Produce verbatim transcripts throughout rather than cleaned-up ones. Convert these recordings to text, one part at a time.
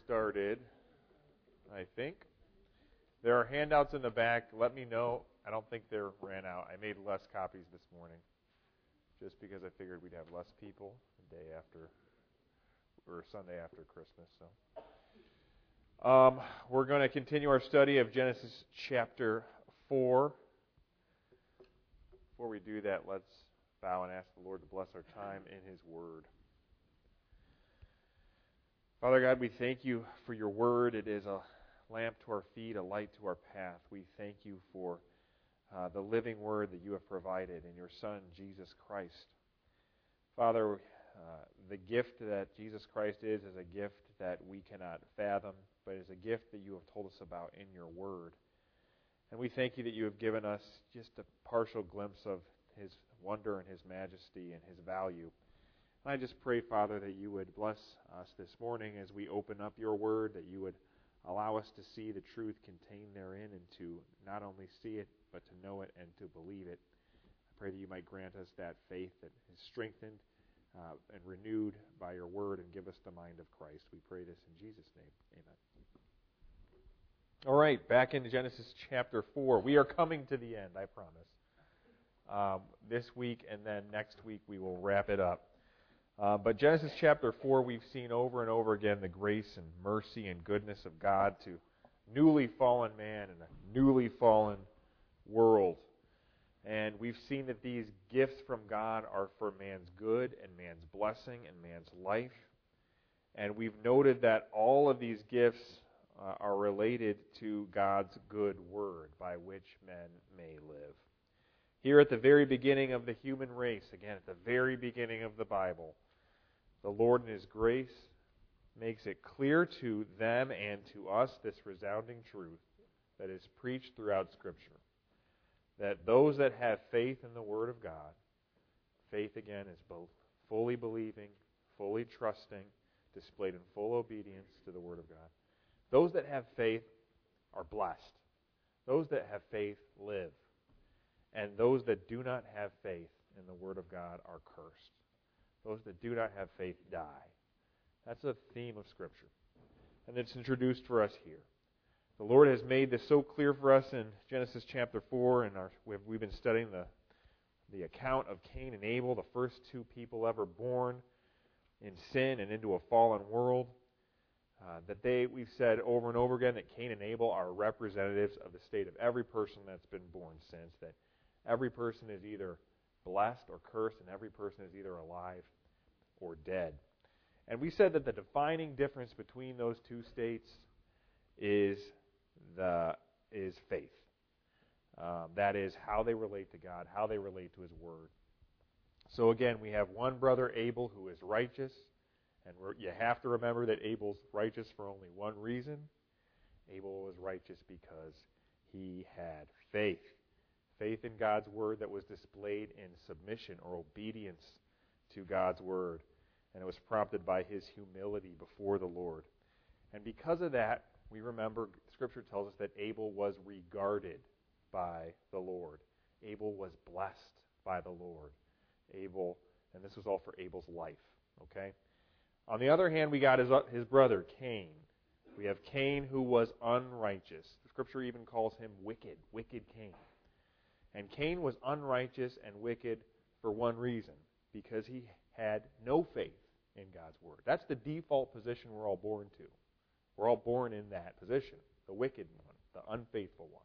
started, I think. There are handouts in the back. Let me know. I don't think they ran out. I made less copies this morning just because I figured we'd have less people the day after, or Sunday after Christmas. So, um, we're going to continue our study of Genesis chapter four. Before we do that, let's bow and ask the Lord to bless our time in His Word. Father God, we thank you for your Word. It is a lamp to our feet, a light to our path. We thank you for uh, the living Word that you have provided in your Son, Jesus Christ. Father, uh, the gift that Jesus Christ is is a gift that we cannot fathom, but is a gift that you have told us about in your Word. And we thank you that you have given us just a partial glimpse of His wonder and His majesty and His value. And I just pray, Father, that you would bless us this morning as we open up your Word, that you would allow us to see the truth contained therein and to not only see it, but to know it and to believe it. I pray that you might grant us that faith that is strengthened uh, and renewed by your Word and give us the mind of Christ. We pray this in Jesus' name. Amen. All right, back into Genesis chapter four. We are coming to the end, I promise. Um, this week and then next week we will wrap it up. Uh, but Genesis chapter four, we've seen over and over again the grace and mercy and goodness of God to newly fallen man and a newly fallen world. And we've seen that these gifts from God are for man's good and man's blessing and man's life. And we've noted that all of these gifts uh, are related to God's good word by which men may live. Here at the very beginning of the human race, again at the very beginning of the Bible, the Lord in His grace makes it clear to them and to us this resounding truth that is preached throughout Scripture. That those that have faith in the Word of God, faith again is both fully believing, fully trusting, displayed in full obedience to the Word of God. Those that have faith are blessed. Those that have faith live. And those that do not have faith in the Word of God are cursed. Those that do not have faith die. That's a theme of Scripture. And it's introduced for us here. The Lord has made this so clear for us in Genesis chapter four, and our, we've, we've been studying the, the account of Cain and Abel, the first two people ever born in sin and into a fallen world. Uh, that they, we've said over and over again that Cain and Abel are representatives of the state of every person that's been born since, that every person is either blessed or cursed, and every person is either alive or dead. And we said that the defining difference between those two states is the is faith. Um, that is how they relate to God, how they relate to His Word. So again, we have one brother, Abel, who is righteous, and we're, you have to remember that Abel's righteous for only one reason. Abel was righteous because he had faith. Faith in God's Word that was displayed in submission or obedience to God's Word. And it was prompted by his humility before the Lord. And because of that, we remember Scripture tells us that Abel was regarded by the Lord. Abel was blessed by the Lord. Abel, and this was all for Abel's life. Okay? On the other hand, we got his, his brother, Cain. We have Cain who was unrighteous. The Scripture even calls him wicked, wicked Cain. And Cain was unrighteous and wicked for one reason, because he had no faith in God's Word. That's the default position we're all born to. We're all born in that position, the wicked one, the unfaithful one.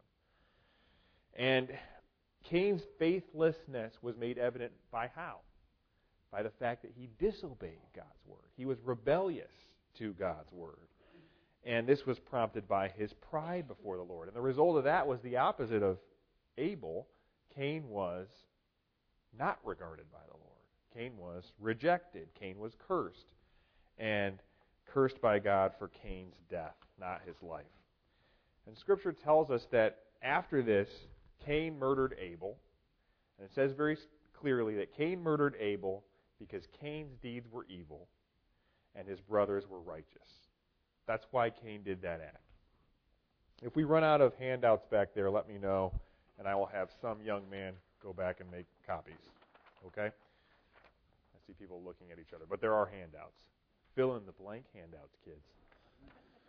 And Cain's faithlessness was made evident by how? By the fact that he disobeyed God's Word. He was rebellious to God's Word. And this was prompted by his pride before the Lord. And the result of that was the opposite of Abel. Cain was not regarded by the Lord. Cain was rejected. Cain was cursed. And cursed by God for Cain's death, not his life. And Scripture tells us that after this, Cain murdered Abel. And it says very clearly that Cain murdered Abel because Cain's deeds were evil and his brothers were righteous. That's why Cain did that act. If we run out of handouts back there, let me know, and I will have some young man go back and make copies. Okay? I see people looking at each other. But there are handouts. Fill in the blank handouts, kids.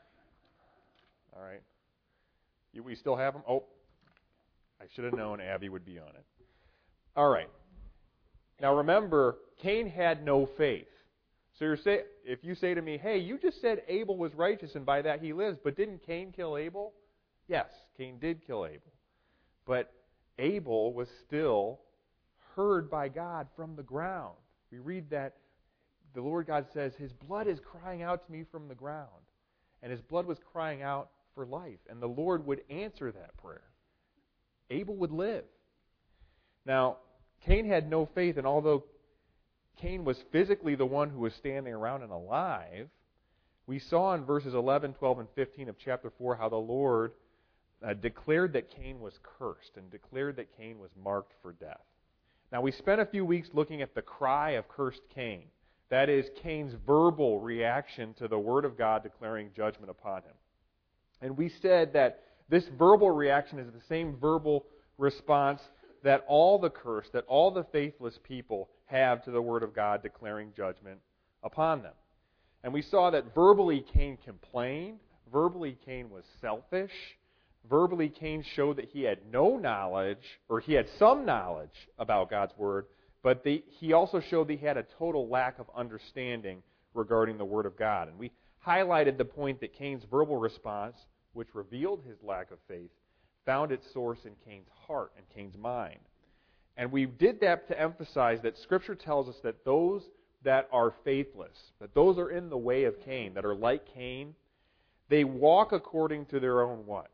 right. You, we still have them? Oh, I should have known Abby would be on it. All right. Now remember, Cain had no faith. So you're say, if you say to me, hey, you just said Abel was righteous and by that he lives, but didn't Cain kill Abel? Yes, Cain did kill Abel. But Abel was still heard by God from the ground. We read that the Lord God says, his blood is crying out to me from the ground. And his blood was crying out for life. And the Lord would answer that prayer. Abel would live. Now, Cain had no faith, and although Cain was physically the one who was standing around and alive, we saw in verses eleven, twelve, and fifteen of chapter four how the Lord uh, declared that Cain was cursed and declared that Cain was marked for death. Now, we spent a few weeks looking at the cry of cursed Cain. That is, Cain's verbal reaction to the Word of God declaring judgment upon him. And we said that this verbal reaction is the same verbal response that all the cursed, that all the faithless people have to the Word of God declaring judgment upon them. And we saw that verbally Cain complained, verbally Cain was selfish, verbally Cain showed that he had no knowledge, or he had some knowledge about God's Word, but the, he also showed that he had a total lack of understanding regarding the Word of God. And we highlighted the point that Cain's verbal response, which revealed his lack of faith, found its source in Cain's heart and Cain's mind. And we did that to emphasize that Scripture tells us that those that are faithless, that those are in the way of Cain, that are like Cain, they walk according to their own what?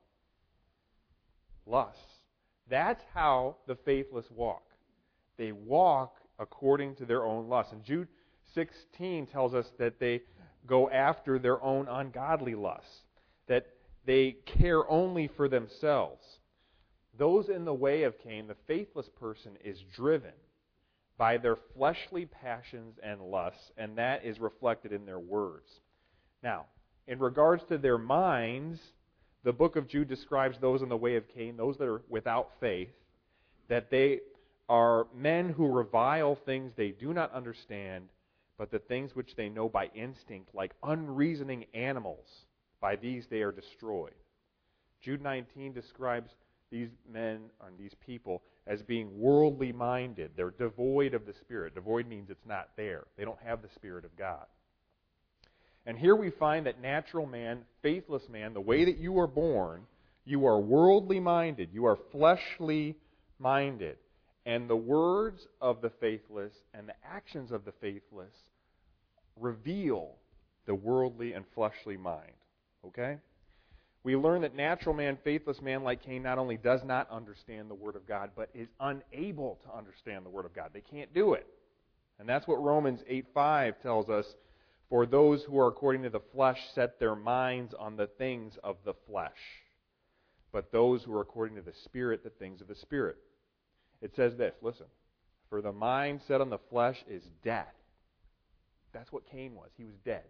Lusts. That's how the faithless walk. They walk according to their own lusts. And Jude sixteen tells us that they go after their own ungodly lusts, that they care only for themselves. Those in the way of Cain, the faithless person is driven by their fleshly passions and lusts, and that is reflected in their words. Now, in regards to their minds, the book of Jude describes those in the way of Cain, those that are without faith, that they are men who revile things they do not understand, but the things which they know by instinct, like unreasoning animals, by these they are destroyed. Jude nineteen describes these men and these people as being worldly minded. They're devoid of the Spirit. Devoid means it's not there. They don't have the Spirit of God. And here we find that natural man, faithless man, the way that you are born, you are worldly minded. You are fleshly minded. And the words of the faithless and the actions of the faithless reveal the worldly and fleshly mind. Okay? We learn that natural man, faithless man like Cain, not only does not understand the Word of God, but is unable to understand the Word of God. They can't do it. And that's what Romans eight five tells us. For those who are according to the flesh set their minds on the things of the flesh, but those who are according to the Spirit, the things of the Spirit. It says this, listen, for the mind set on the flesh is death. That's what Cain was. He was dead.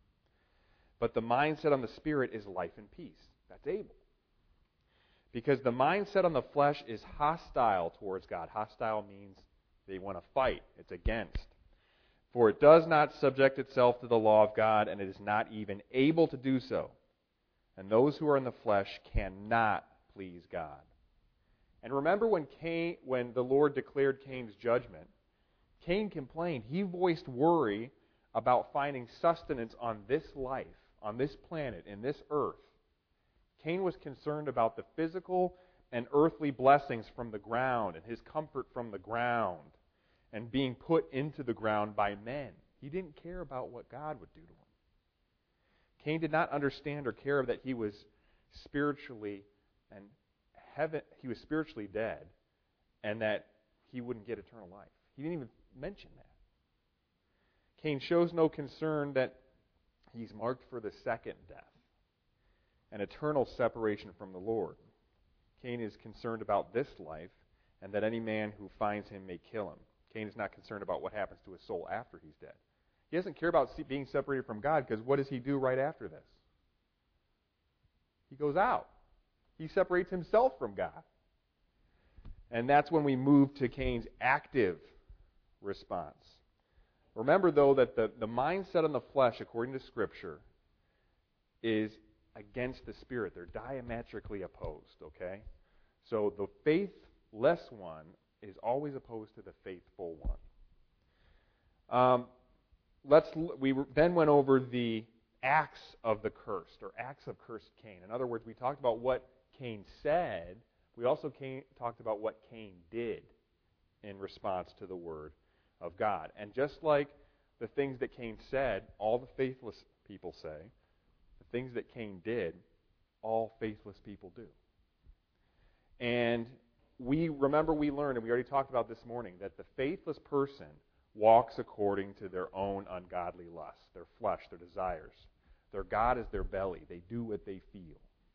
But the mind set on the Spirit is life and peace. That's Abel. Because the mind set on the flesh is hostile towards God. Hostile means they want to fight. It's against. For it does not subject itself to the law of God, and it is not even able to do so. And those who are in the flesh cannot please God. And remember when Cain, when the Lord declared Cain's judgment, Cain complained. He voiced worry about finding sustenance on this life, on this planet, in this earth. Cain was concerned about the physical and earthly blessings from the ground and his comfort from the ground and being put into the ground by men. He didn't care about what God would do to him. Cain did not understand or care that he was spiritually and heaven he was spiritually dead and that he wouldn't get eternal life. He didn't even mention that. Cain shows no concern that he's marked for the second death, an eternal separation from the Lord. Cain is concerned about this life and that any man who finds him may kill him. Cain is not concerned about what happens to his soul after he's dead. He doesn't care about being separated from God because what does he do right after this? He goes out. He separates himself from God. And that's when we move to Cain's active response. Remember, though, that the, the mindset on the flesh, according to Scripture, is against the Spirit. They're diametrically opposed, okay? So the faithless one is always opposed to the faithful one. Um, let's we then went over the acts of the cursed, or acts of cursed Cain. In other words, we talked about what Cain said. We also came, talked about what Cain did in response to the word of God. And just like the things that Cain said, all the faithless people say, the things that Cain did, all faithless people do. And we remember we learned, and we already talked about this morning, that the faithless person walks according to their own ungodly lusts, their flesh, their desires. Their God is their belly. They do what they feel.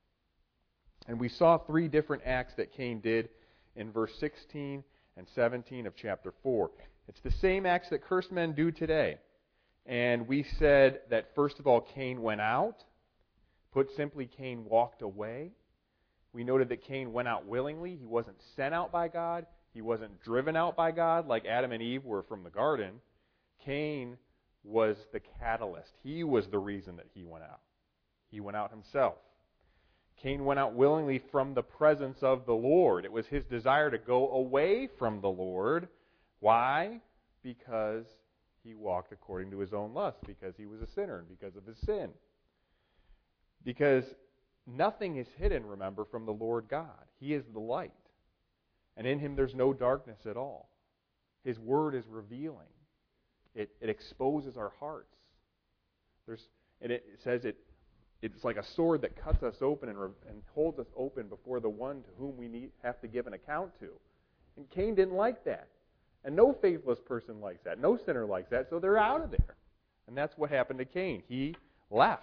And we saw three different acts that Cain did in verse sixteen and seventeen of chapter four. It's the same acts that cursed men do today. And we said that, first of all, Cain went out. Put simply, Cain walked away. We noted that Cain went out willingly. He wasn't sent out by God. He wasn't driven out by God like Adam and Eve were from the garden. Cain was the catalyst. He was the reason that he went out. He went out himself. Cain went out willingly from the presence of the Lord. It was his desire to go away from the Lord. Why? Because he walked according to his own lust, because he was a sinner, and because of his sin. Because nothing is hidden, remember, from the Lord God. He is the light. And in him there's no darkness at all. His word is revealing. It, it exposes our hearts. There's, and it says it, it's like a sword that cuts us open and, and holds us open before the one to whom we need, have to give an account to. And Cain didn't like that. And no faithless person likes that. No sinner likes that, so they're out of there. And that's what happened to Cain. He left.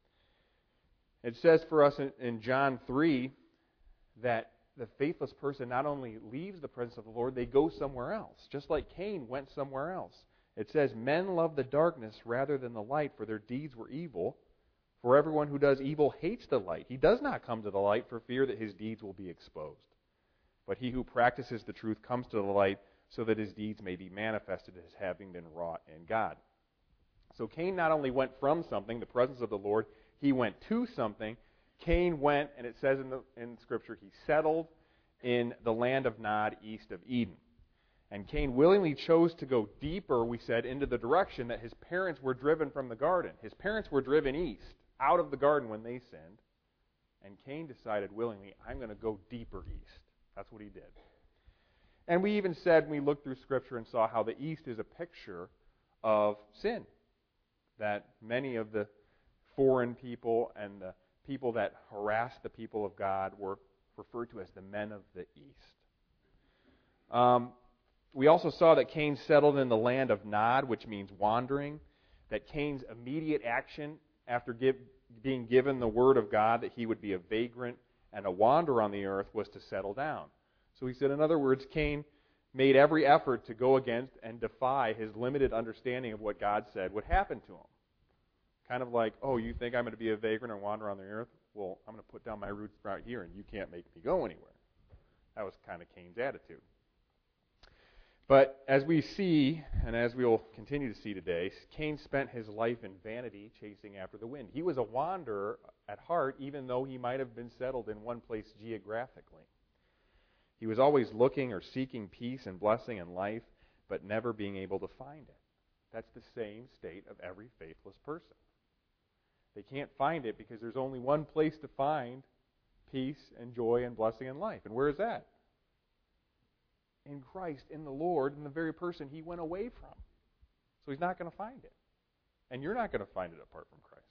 It says for us in, in John three that the faithless person not only leaves the presence of the Lord, they go somewhere else. Just like Cain went somewhere else. It says, men love the darkness rather than the light, for their deeds were evil. For everyone who does evil hates the light. He does not come to the light for fear that his deeds will be exposed. But he who practices the truth comes to the light so that his deeds may be manifested as having been wrought in God. So Cain not only went from something, the presence of the Lord, he went to something. Cain went, and it says in the in Scripture, he settled in the land of Nod east of Eden. And Cain willingly chose to go deeper, we said, into the direction that his parents were driven from the garden. His parents were driven east, out of the garden when they sinned. And Cain decided willingly, I'm going to go deeper east. That's what he did. And we even said, when we looked through Scripture and saw how the east is a picture of sin. That many of the foreign people and the people that harassed the people of God were referred to as the men of the east. Um, we also saw that Cain settled in the land of Nod, which means wandering. That Cain's immediate action after give, being given the word of God that he would be a vagrant and a wanderer on the earth was to settle down. So he said, in other words, Cain made every effort to go against and defy his limited understanding of what God said would happen to him. Kind of like, oh, you think I'm going to be a vagrant and wander on the earth? Well, I'm going to put down my roots right here, and you can't make me go anywhere. That was kind of Cain's attitude. But as we see, and as we will continue to see today, Cain spent his life in vanity, chasing after the wind. He was a wanderer at heart, even though he might have been settled in one place geographically. He was always looking or seeking peace and blessing in life, but never being able to find it. That's the same state of every faithless person. They can't find it because there's only one place to find peace and joy and blessing in life. And where is that? In Christ, in the Lord, in the very person he went away from. So he's not going to find it. And you're not going to find it apart from Christ.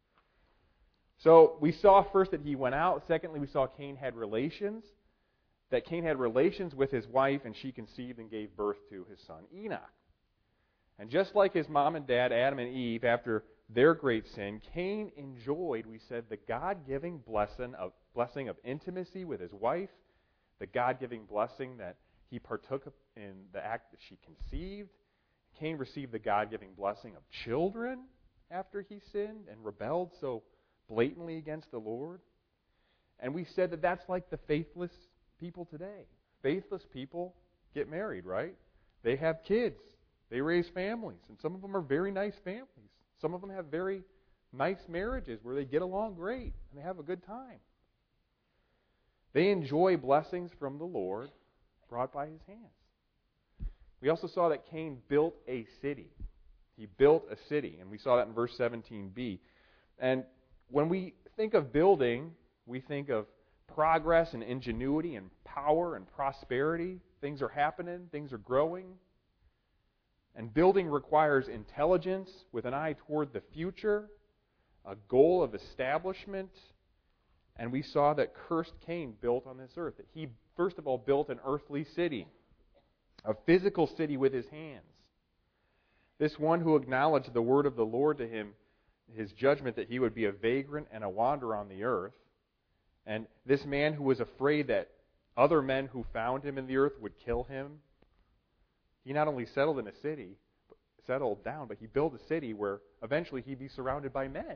So we saw first that he went out. Secondly, we saw Cain had relations. That Cain had relations with his wife, and she conceived and gave birth to his son Enoch. And just like his mom and dad, Adam and Eve, after their great sin, Cain enjoyed, we said, the God-giving blessing of, blessing of intimacy with his wife, the God-giving blessing that he partook in the act that she conceived. Cain received the God-giving blessing of children after he sinned and rebelled so blatantly against the Lord. And we said that that's like the faithless people today. Faithless people get married, right? They have kids. They raise families. And some of them are very nice families. Some of them have very nice marriages where they get along great and they have a good time. They enjoy blessings from the Lord brought by his hands. We also saw that Cain built a city. He built a city, and we saw that in verse seventeen b. And when we think of building, we think of progress and ingenuity and power and prosperity. Things are happening, things are growing. And building requires intelligence with an eye toward the future, a goal of establishment. And we saw that cursed Cain built on this earth. That he, first of all, built an earthly city, a physical city with his hands. This one who acknowledged the word of the Lord to him, his judgment that he would be a vagrant and a wanderer on the earth. And this man who was afraid that other men who found him in the earth would kill him. He not only settled in a city, settled down, but he built a city where eventually he'd be surrounded by men.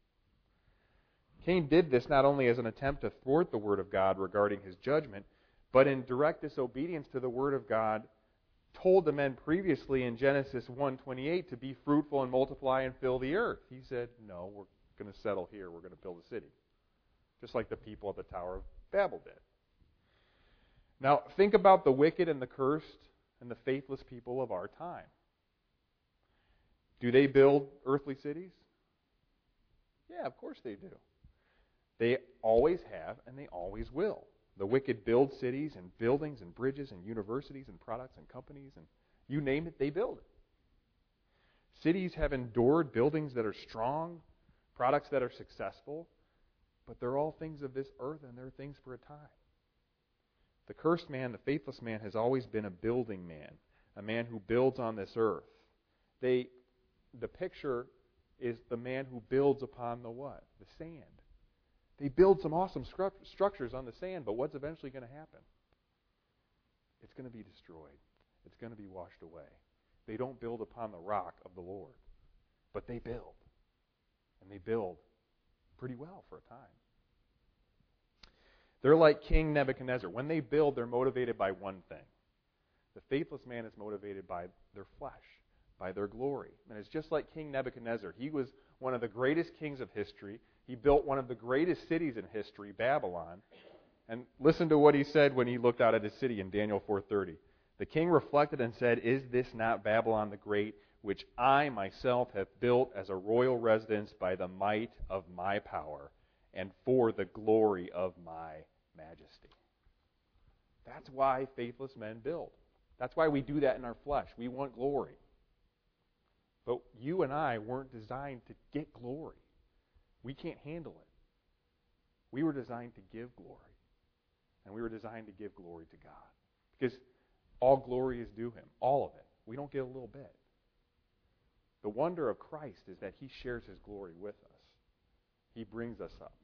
Cain did this not only as an attempt to thwart the word of God regarding his judgment, but in direct disobedience to the word of God told the men previously in Genesis one twenty-eight to be fruitful and multiply and fill the earth. He said, no, we're going to settle here. We're going to build a city. Just like the people at the Tower of Babel did. Now, think about the wicked and the cursed and the faithless people of our time. Do they build earthly cities? Yeah, of course they do. They always have and they always will. The wicked build cities and buildings and bridges and universities and products and companies and you name it, they build it. Cities have endured buildings that are strong, products that are successful, but they're all things of this earth and they're things for a time. The cursed man, the faithless man, has always been a building man, a man who builds on this earth. They, the picture is the man who builds upon the what? The sand. They build some awesome stru- structures on the sand, but what's eventually going to happen? It's going to be destroyed. It's going to be washed away. They don't build upon the rock of the Lord, but they build. And they build pretty well for a time. They're like King Nebuchadnezzar. When they build, they're motivated by one thing. The faithless man is motivated by their flesh, by their glory. And it's just like King Nebuchadnezzar. He was one of the greatest kings of history. He built one of the greatest cities in history, Babylon. And listen to what he said when he looked out at his city in Daniel four thirty. The king reflected and said, "Is this not Babylon the Great, which I myself have built as a royal residence by the might of my power and for the glory of my majesty?" That's why faithless men build. That's why we do that in our flesh. We want glory. But you and I weren't designed to get glory. We can't handle it. We were designed to give glory. And we were designed to give glory to God. Because all glory is due him. All of it. We don't get a little bit. The wonder of Christ is that he shares his glory with us. He brings us up.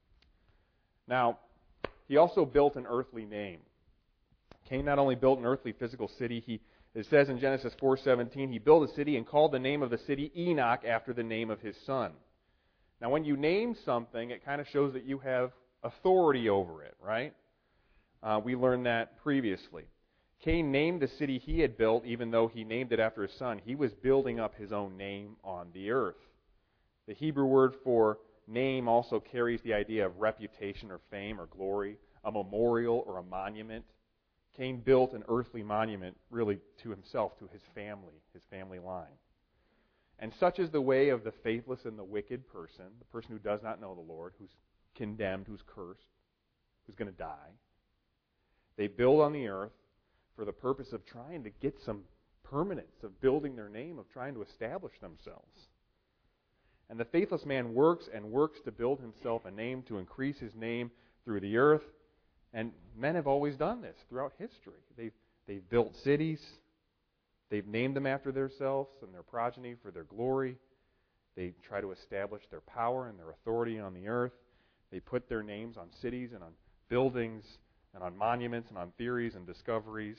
Now, he also built an earthly name. Cain not only built an earthly physical city, he it says in Genesis four seventeen, he built a city and called the name of the city Enoch after the name of his son. Now, when you name something, it kind of shows that you have authority over it, right? Uh, we learned that previously. Cain named the city he had built, even though he named it after his son. He was building up his own name on the earth. The Hebrew word for name also carries the idea of reputation or fame or glory, a memorial or a monument. Cain built an earthly monument really to himself, to his family, his family line. And such is the way of the faithless and the wicked person, the person who does not know the Lord, who's condemned, who's cursed, who's going to die. They build on the earth for the purpose of trying to get some permanence, of building their name, of trying to establish themselves. And the faithless man works and works to build himself a name, to increase his name through the earth. And men have always done this throughout history. They've, they've built cities. They've named them after themselves and their progeny for their glory. They try to establish their power and their authority on the earth. They put their names on cities and on buildings and on monuments and on theories and discoveries.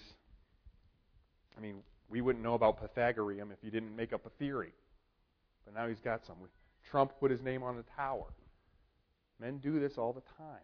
I mean, we wouldn't know about Pythagorean if he didn't make up a theory. But now he's got some. Trump put his name on a tower. Men do this all the time.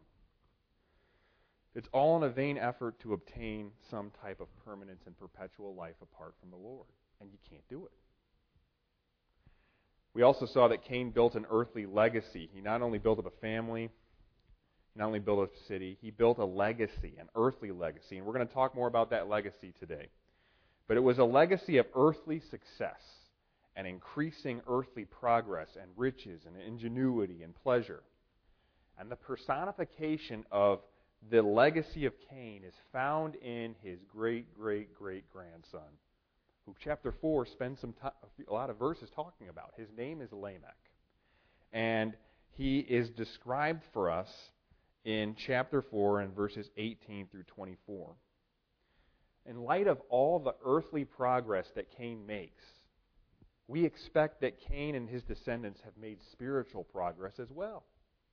It's all in a vain effort to obtain some type of permanence and perpetual life apart from the Lord. And you can't do it. We also saw that Cain built an earthly legacy. He not only built up a family, he not only built up a city, he built a legacy, an earthly legacy. And we're going to talk more about that legacy today. But it was a legacy of earthly success and increasing earthly progress and riches and ingenuity and pleasure. And the personification of the legacy of Cain is found in his great-great-great-grandson, who chapter four spends some t- a lot of verses talking about. His name is Lamech. And he is described for us in chapter four and verses eighteen through twenty-four. In light of all the earthly progress that Cain makes, we expect that Cain and his descendants have made spiritual progress as well.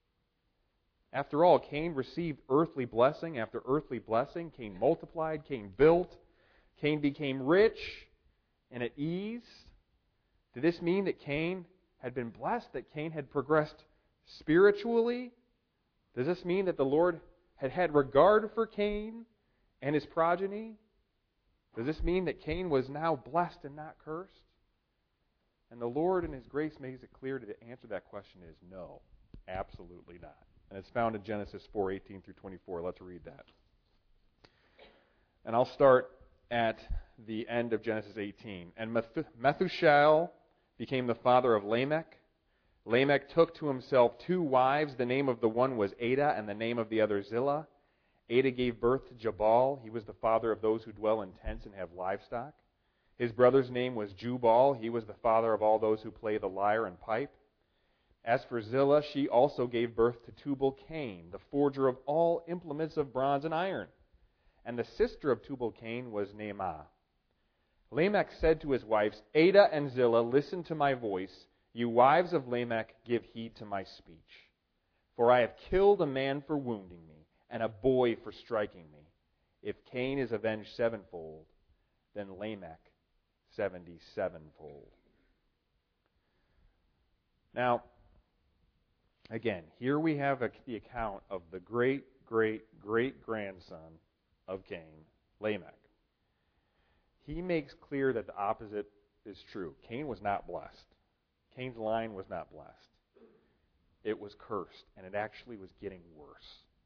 After all, Cain received earthly blessing after earthly blessing. Cain multiplied, Cain built, Cain became rich and at ease. Did this mean that Cain had been blessed, that Cain had progressed spiritually? Does this mean that the Lord had had regard for Cain and his progeny? Does this mean that Cain was now blessed and not cursed? And the Lord in His grace makes it clear to answer that question is no, absolutely not. And it's found in Genesis four eighteen through twenty-four. Let's read that. And I'll start at the end of Genesis eighteen. And Methuselah became the father of Lamech. Lamech took to himself two wives. The name of the one was Adah, and the name of the other Zillah. Adah gave birth to Jabal. He was the father of those who dwell in tents and have livestock. His brother's name was Jubal. He was the father of all those who play the lyre and pipe. As for Zillah, she also gave birth to Tubal-Cain, the forger of all implements of bronze and iron. And the sister of Tubal-Cain was Naamah. Lamech said to his wives, Adah and Zillah, listen to my voice. You wives of Lamech, give heed to my speech. For I have killed a man for wounding me, and a boy for striking me. If Cain is avenged sevenfold, then Lamech seventy-sevenfold. Now, again, here we have a, the account of the great, great, great grandson of Cain, Lamech. He makes clear that the opposite is true. Cain was not blessed. Cain's line was not blessed. It was cursed, and it actually was getting worse.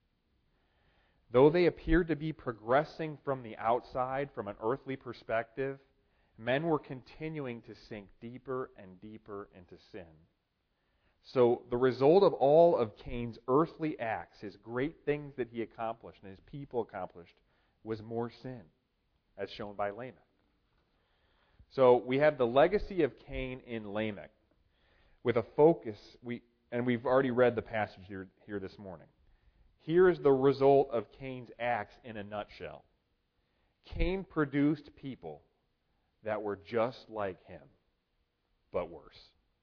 Though they appeared to be progressing from the outside, from an earthly perspective, men were continuing to sink deeper and deeper into sin. So the result of all of Cain's earthly acts, his great things that he accomplished and his people accomplished, was more sin, as shown by Lamech. So we have the legacy of Cain in Lamech, with a focus, we and we've already read the passage here, here this morning. Here is the result of Cain's acts in a nutshell. Cain produced people that were just like him, but worse.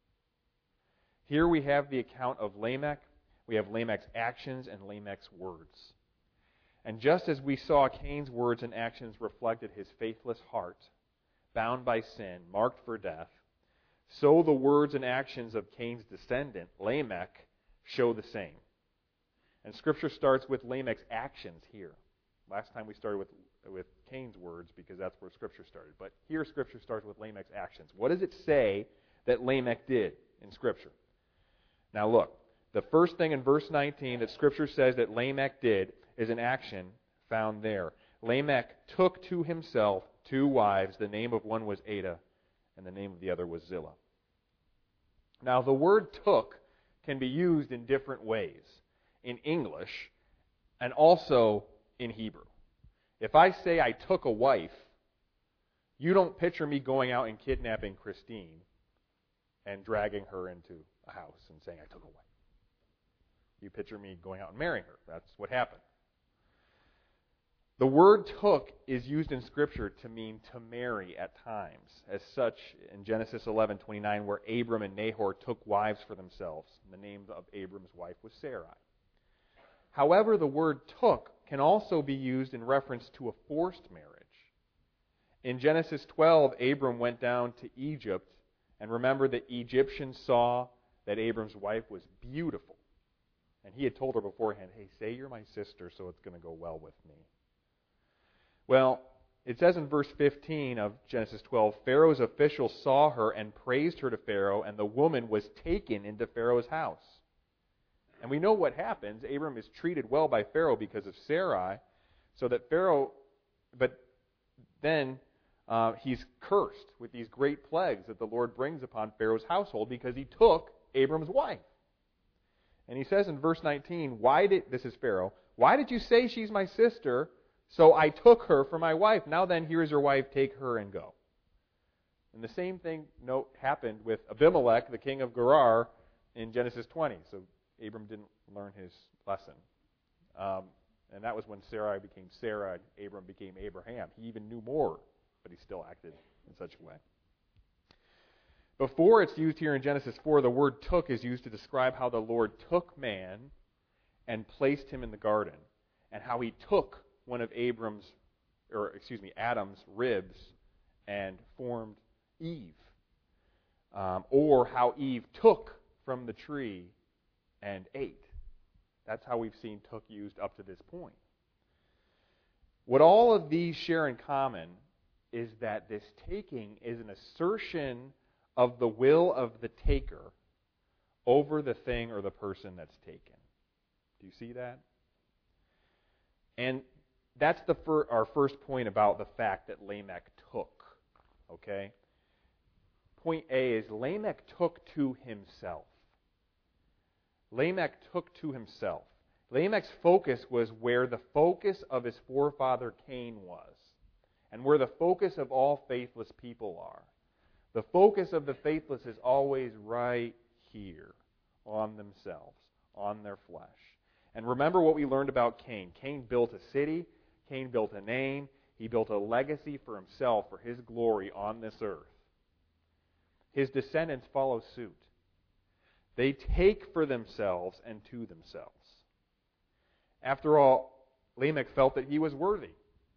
Here we have the account of Lamech. We have Lamech's actions and Lamech's words. And just as we saw Cain's words and actions reflected his faithless heart, bound by sin, marked for death, so the words and actions of Cain's descendant, Lamech, show the same. And Scripture starts with Lamech's actions here. Last time we started with, with Cain's words because that's where Scripture started. But here Scripture starts with Lamech's actions. What does it say that Lamech did in Scripture? Now look, the first thing in verse nineteen that Scripture says that Lamech did is an action found there. Lamech took to himself two wives. The name of one was Adah, and the name of the other was Zillah. Now the word took can be used in different ways in English and also in Hebrew. If I say I took a wife, you don't picture me going out and kidnapping Christine and dragging her into a house and saying I took a wife. You picture me going out and marrying her. That's what happened. The word took is used in Scripture to mean to marry at times. As such, in Genesis eleven twenty-nine, where Abram and Nahor took wives for themselves. The name of Abram's wife was Sarai. However, the word took can also be used in reference to a forced marriage. In Genesis twelve, Abram went down to Egypt, and remember the Egyptians saw that Abram's wife was beautiful. And he had told her beforehand, hey, say you're my sister so it's going to go well with me. Well, it says in verse fifteen of Genesis twelve, Pharaoh's officials saw her and praised her to Pharaoh, and the woman was taken into Pharaoh's house. And we know what happens. Abram is treated well by Pharaoh because of Sarai, so that Pharaoh, but then uh, he's cursed with these great plagues that the Lord brings upon Pharaoh's household because he took Abram's wife. And he says in verse nineteen, why did, this is Pharaoh, why did you say she's my sister? So I took her for my wife. Now then, here is your wife, take her and go. And the same thing note happened with Abimelech, the king of Gerar, in Genesis twenty. So Abram didn't learn his lesson. Um, and that was when Sarai became Sarah and Abram became Abraham. He even knew more, but he still acted in such a way. Before it's used here in Genesis four, the word took is used to describe how the Lord took man and placed him in the garden, and how he took one of Abram's, or excuse me, Adam's ribs and formed Eve. Um, or how Eve took from the tree and ate. That's how we've seen took used up to this point. What all of these share in common is that this taking is an assertion of the will of the taker over the thing or the person that's taken. Do you see that? And that's the fir- our first point about the fact that Lamech took. Okay? Point A is Lamech took to himself. Lamech took to himself. Lamech's focus was where the focus of his forefather Cain was, and where the focus of all faithless people are. The focus of the faithless is always right here, on themselves, on their flesh. And remember what we learned about Cain. Cain built a city. Cain built a name. He built a legacy for himself, for his glory on this earth. His descendants follow suit. They take for themselves and to themselves. After all, Lamech felt that he was worthy.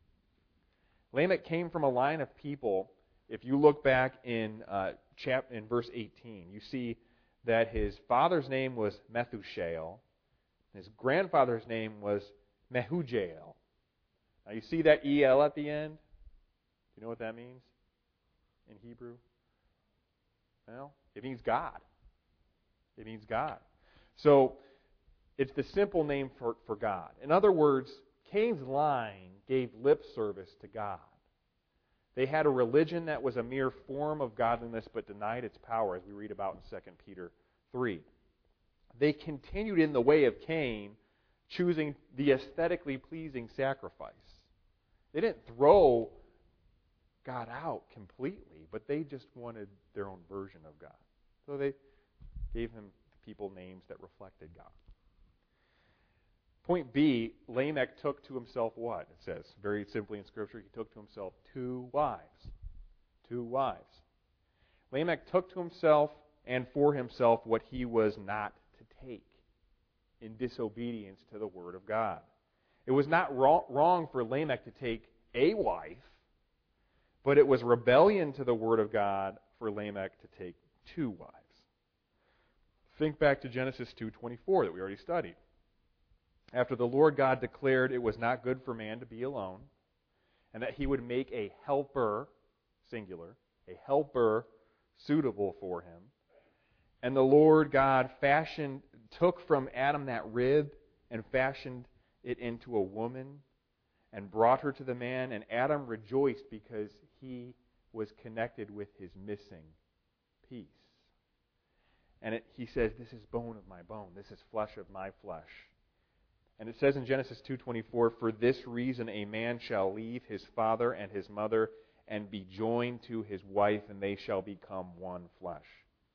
Lamech came from a line of people. If you look back in uh, chap in verse eighteen, you see that his father's name was Methushael. His grandfather's name was Mehujael. Now you see that E L at the end? Do you know what that means in Hebrew? Well, it means God. It means God. So it's the simple name for, for God. In other words, Cain's line gave lip service to God. They had a religion that was a mere form of godliness but denied its power, as we read about in Second Peter three. They continued in the way of Cain, choosing the aesthetically pleasing sacrifice. They didn't throw God out completely, but they just wanted their own version of God. So they gave him people names that reflected God. Point B, Lamech took to himself what? It says very simply in Scripture, he took to himself two wives. Two wives. Lamech took to himself and for himself what he was not to take in disobedience to the Word of God. It was not wrong for Lamech to take a wife, but it was rebellion to the Word of God for Lamech to take two wives. Think back to Genesis two twenty-four that we already studied. After the Lord God declared it was not good for man to be alone, and that he would make a helper, singular, a helper suitable for him, and the Lord God fashioned, took from Adam that rib and fashioned it into a woman and brought her to the man, and Adam rejoiced because he was connected with his missing piece. And it, he says, this is bone of my bone, this is flesh of my flesh. And it says in Genesis two twenty-four, for this reason a man shall leave his father and his mother and be joined to his wife, and they shall become one flesh.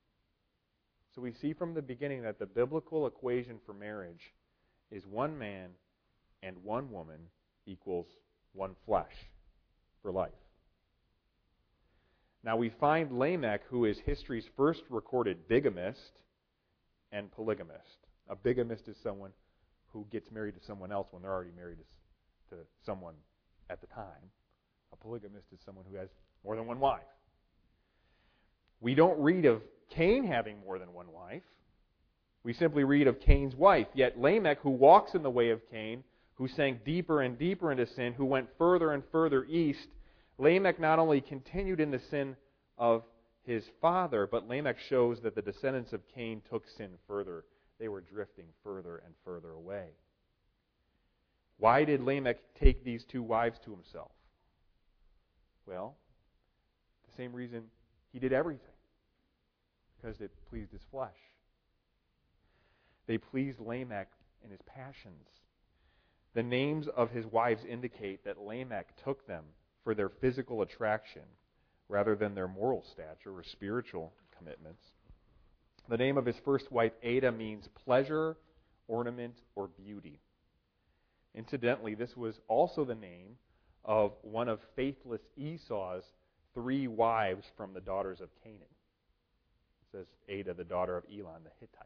So we see from the beginning that the biblical equation for marriage is one man and one woman equals one flesh for life. Now we find Lamech, who is history's first recorded bigamist and polygamist. A bigamist is someone who gets married to someone else when they're already married to someone at the time. A polygamist is someone who has more than one wife. We don't read of Cain having more than one wife. We simply read of Cain's wife. Yet Lamech, who walks in the way of Cain, who sank deeper and deeper into sin, who went further and further east Lamech not only continued in the sin of his father, but Lamech shows that the descendants of Cain took sin further. They were drifting further and further away. Why did Lamech take these two wives to himself? Well, the same reason he did everything. Because it pleased his flesh. They pleased Lamech in his passions. The names of his wives indicate that Lamech took them for their physical attraction rather than their moral stature or spiritual commitments. The name of his first wife, Adah, means pleasure, ornament, or beauty. Incidentally, this was also the name of one of faithless Esau's three wives from the daughters of Canaan. It says Adah, the daughter of Elon the Hittite.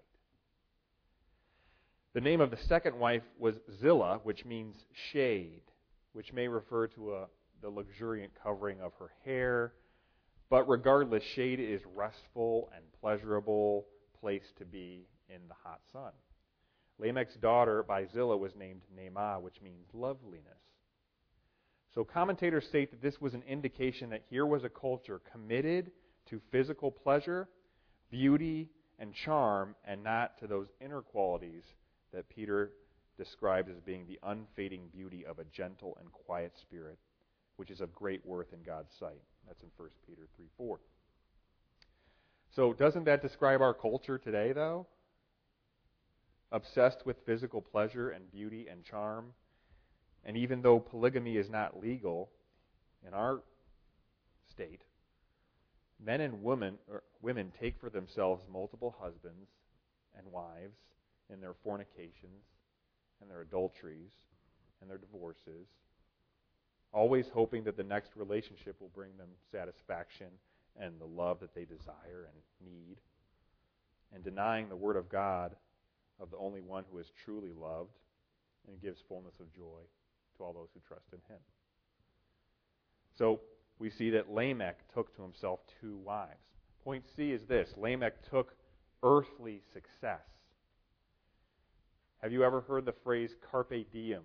The name of the second wife was Zillah, which means shade, which may refer to a, the luxuriant covering of her hair. But regardless, shade is restful and pleasurable place to be in the hot sun. Lamech's daughter by Zillah was named Naamah, which means loveliness. So commentators state that this was an indication that here was a culture committed to physical pleasure, beauty, and charm, and not to those inner qualities that Peter describes as being the unfading beauty of a gentle and quiet spirit, which is of great worth in God's sight. That's in First Peter three four. So doesn't that describe our culture today, though? Obsessed with physical pleasure and beauty and charm. And even though polygamy is not legal in our state, men and women, or women take for themselves multiple husbands and wives in their fornications and their adulteries and their divorces, always hoping that the next relationship will bring them satisfaction and the love that they desire and need, and denying the Word of God of the only one who is truly loved and gives fullness of joy to all those who trust in Him. So we see that Lamech took to himself two wives. Point C is this: Lamech took earthly success. Have you ever heard the phrase carpe diem?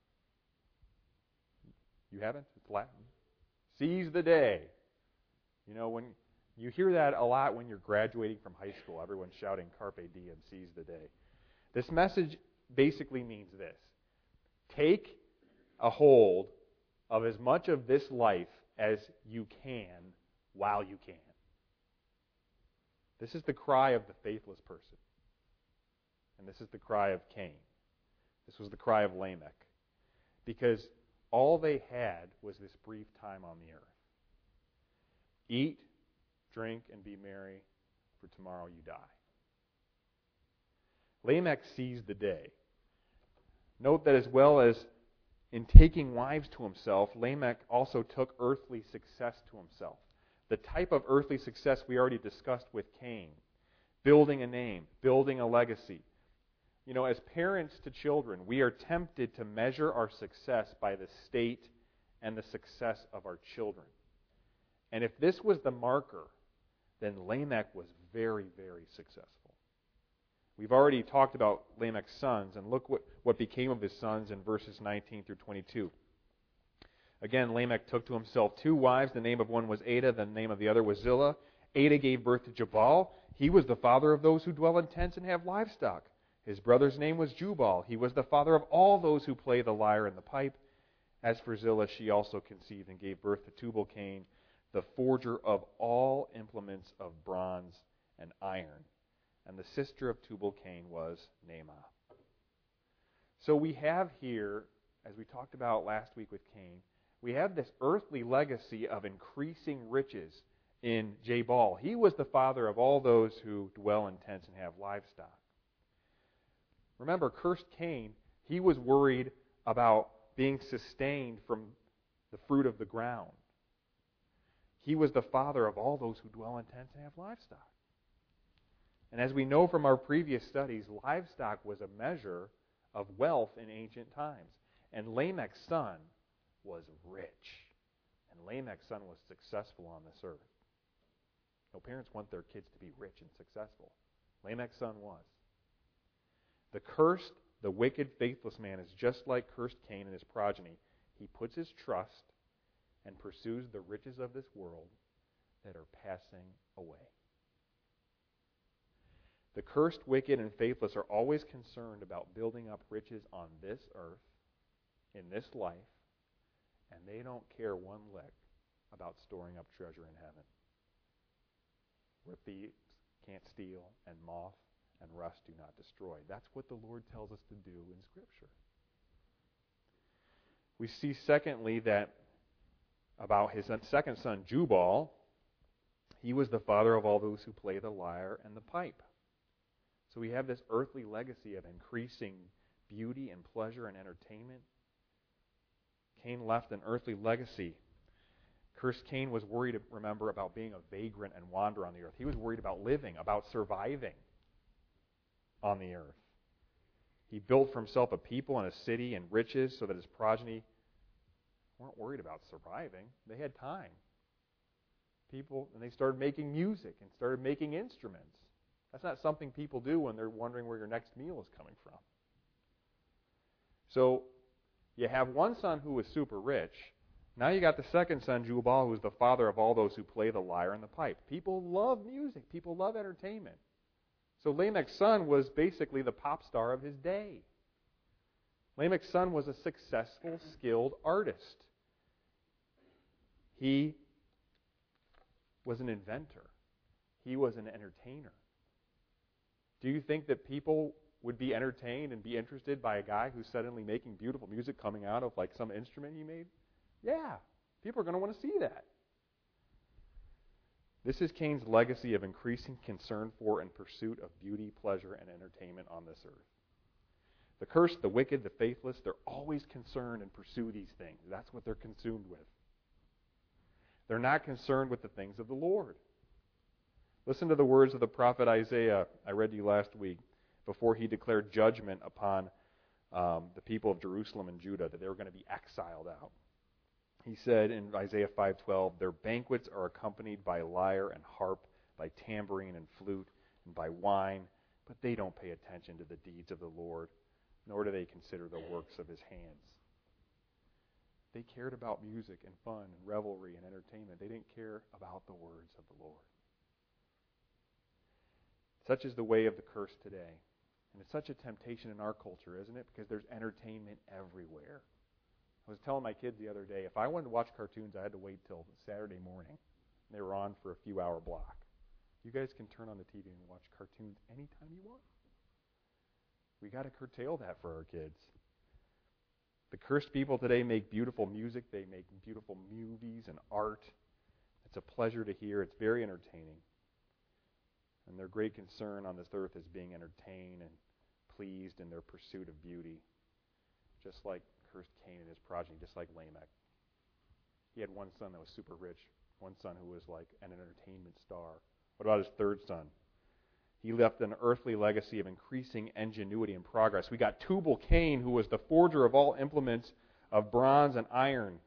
You haven't? It's Latin. Seize the day. You know, when you hear that a lot when you're graduating from high school, everyone's shouting carpe diem, seize the day. This message basically means this: take a hold of as much of this life as you can while you can. This is the cry of the faithless person. And this is the cry of Cain. This was the cry of Lamech. Because all they had was this brief time on the earth. Eat, drink, and be merry, for tomorrow you die. Lamech seized the day. Note that as well as in taking wives to himself, Lamech also took earthly success to himself. The type of earthly success we already discussed with Cain. Building a name, building a legacy. You know, as parents to children, we are tempted to measure our success by the state and the success of our children. And if this was the marker, then Lamech was very, very successful. We've already talked about Lamech's sons, and look what, what became of his sons in verses nineteen through twenty-two. Again, Lamech took to himself two wives. The name of one was Adah, the name of the other was Zillah. Adah gave birth to Jabal. He was the father of those who dwell in tents and have livestock. His brother's name was Jubal. He was the father of all those who play the lyre and the pipe. As for Zillah, she also conceived and gave birth to Tubal-Cain, the forger of all implements of bronze and iron. And the sister of Tubal-Cain was Naamah. So we have here, as we talked about last week with Cain, we have this earthly legacy of increasing riches in Jabal. He was the father of all those who dwell in tents and have livestock. Remember, cursed Cain, he was worried about being sustained from the fruit of the ground. He was the father of all those who dwell in tents and have livestock. And as we know from our previous studies, livestock was a measure of wealth in ancient times. And Lamech's son was rich. And Lamech's son was successful on this earth. No parents want their kids to be rich and successful. Lamech's son was. The cursed, the wicked, faithless man is just like cursed Cain and his progeny. He puts his trust and pursues the riches of this world that are passing away. The cursed, wicked, and faithless are always concerned about building up riches on this earth, in this life, and they don't care one lick about storing up treasure in heaven, where thieves can't steal and moth and rust do not destroy. That's what the Lord tells us to do in Scripture. We see, secondly, that about his second son, Jubal, he was the father of all those who play the lyre and the pipe. So we have this earthly legacy of increasing beauty and pleasure and entertainment. Cain left an earthly legacy. Cursed Cain was worried, remember, about being a vagrant and wanderer on the earth. He was worried about living, about surviving on the earth. He built for himself a people and a city and riches so that his progeny weren't worried about surviving. They had time. People, and they started making music and started making instruments. That's not something people do when they're wondering where your next meal is coming from. So you have one son who was super rich. Now you got the second son, Jubal, who is the father of all those who play the lyre and the pipe. People love music. People love entertainment. So Lamech's son was basically the pop star of his day. Lamech's son was a successful, skilled artist. He was an inventor. He was an entertainer. Do you think that people would be entertained and be interested by a guy who's suddenly making beautiful music coming out of like some instrument he made? Yeah, people are going to want to see that. This is Cain's legacy of increasing concern for and pursuit of beauty, pleasure, and entertainment on this earth. The cursed, the wicked, the faithless, they're always concerned and pursue these things. That's what they're consumed with. They're not concerned with the things of the Lord. Listen to the words of the prophet Isaiah I read to you last week before he declared judgment upon um, the people of Jerusalem and Judah, that they were going to be exiled out. He said in Isaiah five twelve, "Their banquets are accompanied by lyre and harp, by tambourine and flute, and by wine, but they don't pay attention to the deeds of the Lord, nor do they consider the works of his hands." They cared about music and fun and revelry and entertainment. They didn't care about the words of the Lord. Such is the way of the cursed today. And it's such a temptation in our culture, isn't it? Because there's entertainment everywhere. I was telling my kids the other day, if I wanted to watch cartoons, I had to wait till Saturday morning. They were on for a few hour block. You guys can turn on the T V and watch cartoons anytime you want. We got to curtail that for our kids. The cursed people today make beautiful music. They make beautiful movies and art. It's a pleasure to hear. It's very entertaining. And their great concern on this earth is being entertained and pleased in their pursuit of beauty. Just like cursed Cain and his progeny, just like Lamech. He had one son that was super rich, one son who was like an entertainment star. What about his third son? He left an earthly legacy of increasing ingenuity and progress. We got Tubal-Cain, who was the forger of all implements of bronze and iron.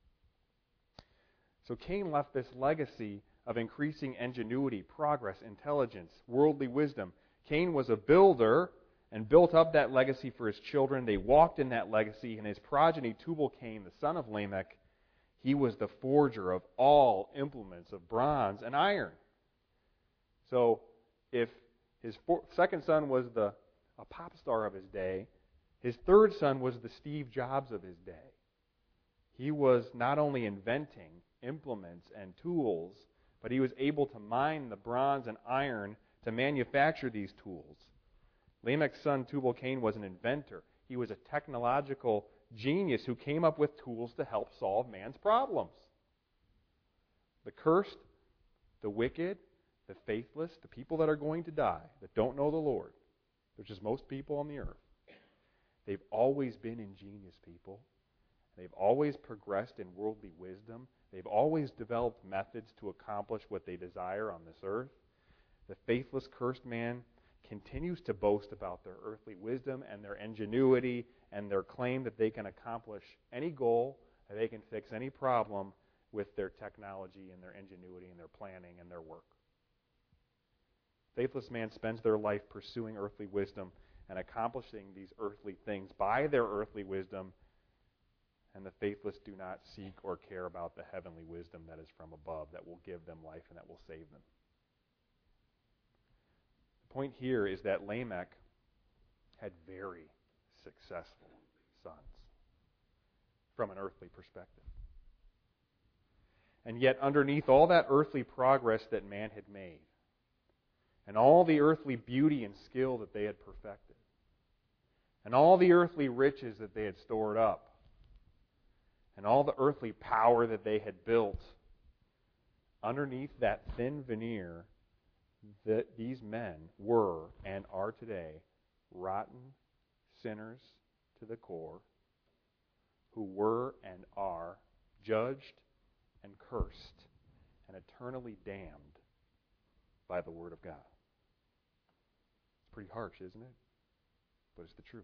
So Cain left this legacy of increasing ingenuity, progress, intelligence, worldly wisdom. Cain was a builder and built up that legacy for his children. They walked in that legacy, and his progeny, Tubal-Cain, the son of Lamech, he was the forger of all implements of bronze and iron. So if his four, second son was the a pop star of his day, his third son was the Steve Jobs of his day. He was not only inventing implements and tools, but he was able to mine the bronze and iron to manufacture these tools. Lamech's son Tubal-Cain was an inventor. He was a technological genius who came up with tools to help solve man's problems. The cursed, the wicked, the faithless, the people that are going to die, that don't know the Lord, which is most people on the earth, they've always been ingenious people. They've always progressed in worldly wisdom. They've always developed methods to accomplish what they desire on this earth. The faithless, cursed man continues to boast about their earthly wisdom and their ingenuity and their claim that they can accomplish any goal, that they can fix any problem with their technology and their ingenuity and their planning and their work. Faithless man spends their life pursuing earthly wisdom and accomplishing these earthly things by their earthly wisdom, and the faithless do not seek or care about the heavenly wisdom that is from above, that will give them life and that will save them. The point here is that Lamech had very successful sons from an earthly perspective. And yet underneath all that earthly progress that man had made, and all the earthly beauty and skill that they had perfected, and all the earthly riches that they had stored up, and all the earthly power that they had built, underneath that thin veneer, that these men were and are today rotten sinners to the core, who were and are judged and cursed and eternally damned by the Word of God. It's pretty harsh, isn't it? But it's the truth.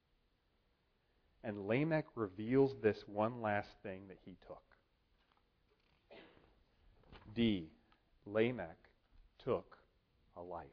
And Lamech reveals this one last thing that he took. D. Lamech took a life.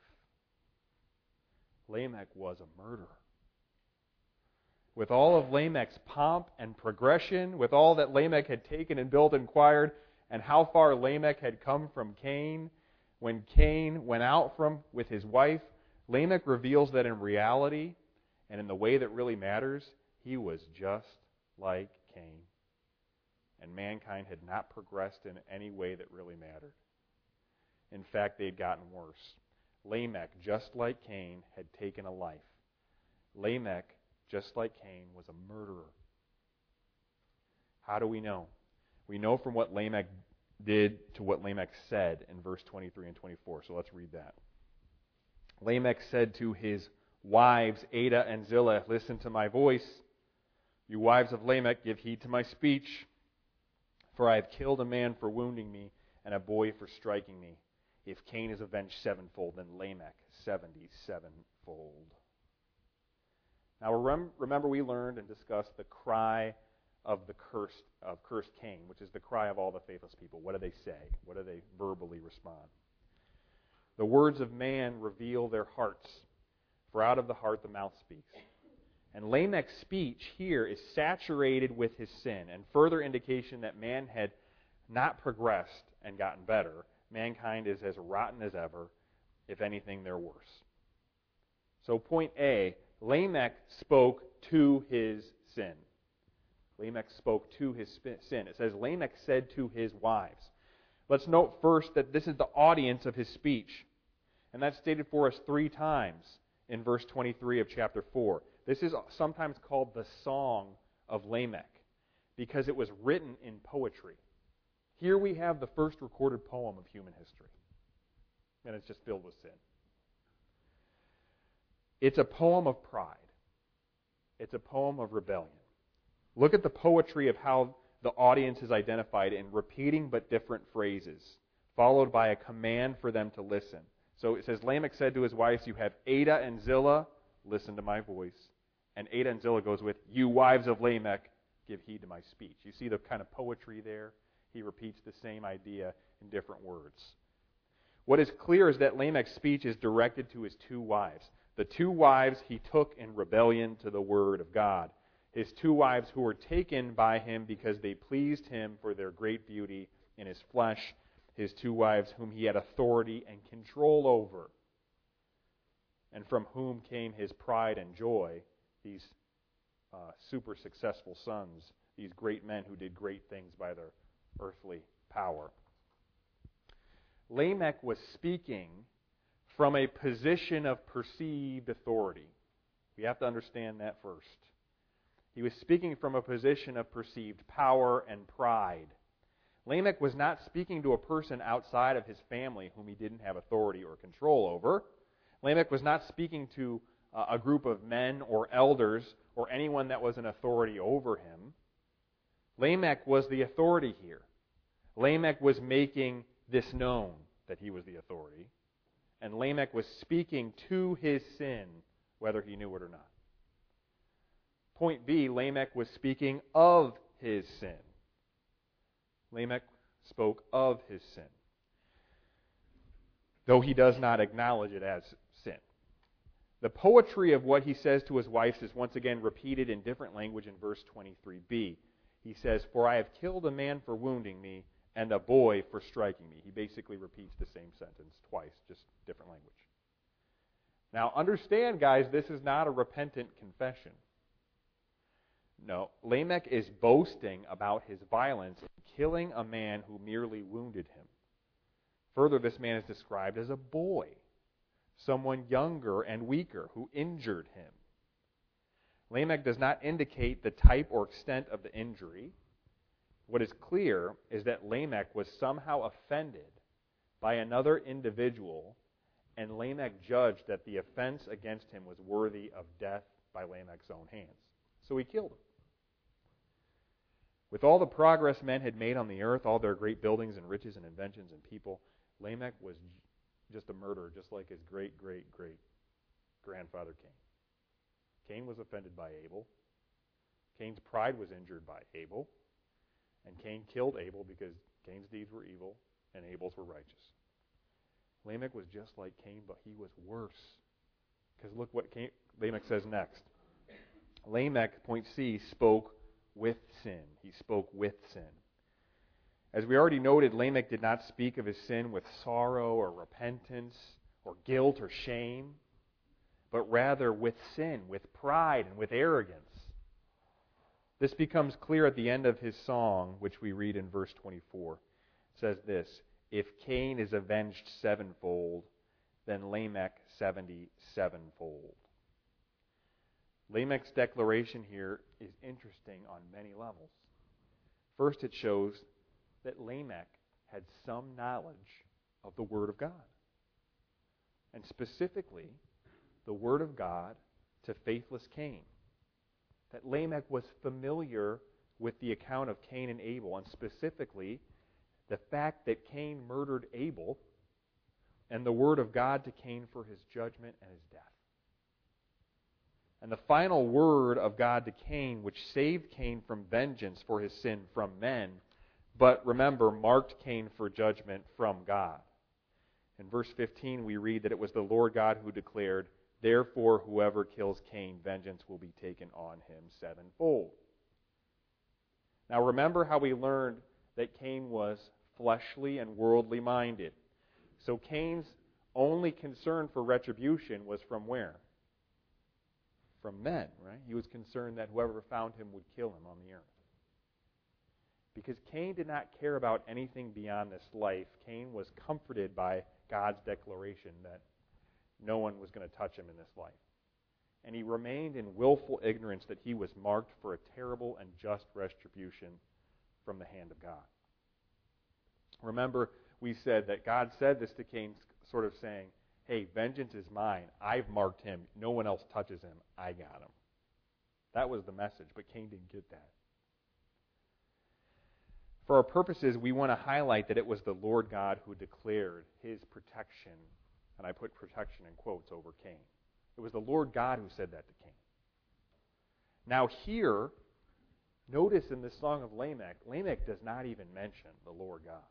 Lamech was a murderer. With all of Lamech's pomp and progression, with all that Lamech had taken and built and acquired, and how far Lamech had come from Cain, when Cain went out from with his wife, Lamech reveals that in reality, and in the way that really matters, he was just like Cain. And mankind had not progressed in any way that really mattered. In fact, they had gotten worse. Lamech, just like Cain, had taken a life. Lamech, just like Cain, was a murderer. How do we know? We know from what Lamech did to what Lamech said in verse twenty-three and twenty-four. So let's read that. Lamech said to his wives, Adah and Zillah, listen to my voice. You wives of Lamech, give heed to my speech. For I have killed a man for wounding me, and a boy for striking me. If Cain is avenged sevenfold, then Lamech seventy-sevenfold. Now remember we learned and discussed the cry of the cursed of cursed Cain, which is the cry of all the faithless people. What do they say? What do they verbally respond? The words of man reveal their hearts, for out of the heart the mouth speaks. And Lamech's speech here is saturated with his sin, and further indication that man had not progressed and gotten better. Mankind is as rotten as ever. If anything, they're worse. So point A, Lamech spoke to his sin. Lamech spoke to his sin. It says Lamech said to his wives. Let's note first that this is the audience of his speech. And that's stated for us three times in verse twenty-three of chapter four. This is sometimes called the Song of Lamech because it was written in poetry. Here we have the first recorded poem of human history. And it's just filled with sin. It's a poem of pride. It's a poem of rebellion. Look at the poetry of how the audience is identified in repeating but different phrases, followed by a command for them to listen. So it says, Lamech said to his wives, you have Adah and Zillah, listen to my voice. And Adah and Zillah goes with, you wives of Lamech, give heed to my speech. You see the kind of poetry there? He repeats the same idea in different words. What is clear is that Lamech's speech is directed to his two wives. The two wives he took in rebellion to the word of God. His two wives who were taken by him because they pleased him for their great beauty in his flesh. His two wives whom he had authority and control over, and from whom came his pride and joy, these uh, super successful sons, these great men who did great things by their earthly power. Lamech was speaking from a position of perceived authority. We have to understand that first. He was speaking from a position of perceived power and pride. Lamech was not speaking to a person outside of his family whom he didn't have authority or control over. Lamech was not speaking to uh, a group of men or elders or anyone that was an authority over him. Lamech was the authority here. Lamech was making this known that he was the authority. And Lamech was speaking to his sin, whether he knew it or not. Point B, Lamech was speaking of his sin. Lamech spoke of his sin, though he does not acknowledge it as sin. The poetry of what he says to his wives is once again repeated in different language in verse twenty-three b. He says, "For I have killed a man for wounding me, and a boy for striking me." He basically repeats the same sentence twice, just different language. Now, understand, guys, this is not a repentant confession. No, Lamech is boasting about his violence in killing a man who merely wounded him. Further, this man is described as a boy, someone younger and weaker who injured him. Lamech does not indicate the type or extent of the injury. What is clear is that Lamech was somehow offended by another individual, and Lamech judged that the offense against him was worthy of death by Lamech's own hands. So he killed him. With all the progress men had made on the earth, all their great buildings and riches and inventions and people, Lamech was just a murderer, just like his great-great-great-grandfather Cain. Cain was offended by Abel. Cain's pride was injured by Abel. And Cain killed Abel because Cain's deeds were evil and Abel's were righteous. Lamech was just like Cain, but he was worse. Because look what Cain, Lamech says next. Lamech, point C, spoke with sin. He spoke with sin. As we already noted, Lamech did not speak of his sin with sorrow or repentance or guilt or shame, but rather with sin, with pride, and with arrogance. This becomes clear at the end of his song, which we read in verse twenty-four. It says this, "If Cain is avenged sevenfold, then Lamech seventy-sevenfold." Lamech's declaration here is interesting on many levels. First, it shows that Lamech had some knowledge of the Word of God. And specifically, the Word of God to faithless Cain. That Lamech was familiar with the account of Cain and Abel, and specifically the fact that Cain murdered Abel, and the Word of God to Cain for his judgment and his death. And the final word of God to Cain, which saved Cain from vengeance for his sin from men, but remember, marked Cain for judgment from God. In verse fifteen, we read that it was the Lord God who declared, "Therefore, whoever kills Cain, vengeance will be taken on him sevenfold." Now, remember how we learned that Cain was fleshly and worldly minded. So Cain's only concern for retribution was from where? From men, right? He was concerned that whoever found him would kill him on the earth. Because Cain did not care about anything beyond this life, Cain was comforted by God's declaration that no one was going to touch him in this life. And he remained in willful ignorance that he was marked for a terrible and just retribution from the hand of God. Remember, we said that God said this to Cain, sort of saying, "Hey, vengeance is mine. I've marked him. No one else touches him. I got him." That was the message, but Cain didn't get that. For our purposes, we want to highlight that it was the Lord God who declared his protection, and I put protection in quotes over Cain. It was the Lord God who said that to Cain. Now here, notice in this song of Lamech, Lamech does not even mention the Lord God.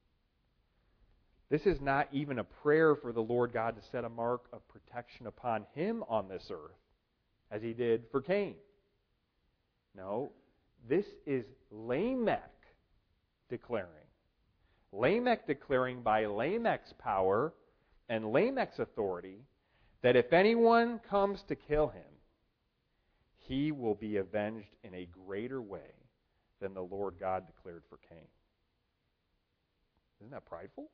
This is not even a prayer for the Lord God to set a mark of protection upon him on this earth, as he did for Cain. No, this is Lamech declaring. Lamech declaring by Lamech's power and Lamech's authority that if anyone comes to kill him, he will be avenged in a greater way than the Lord God declared for Cain. Isn't that prideful?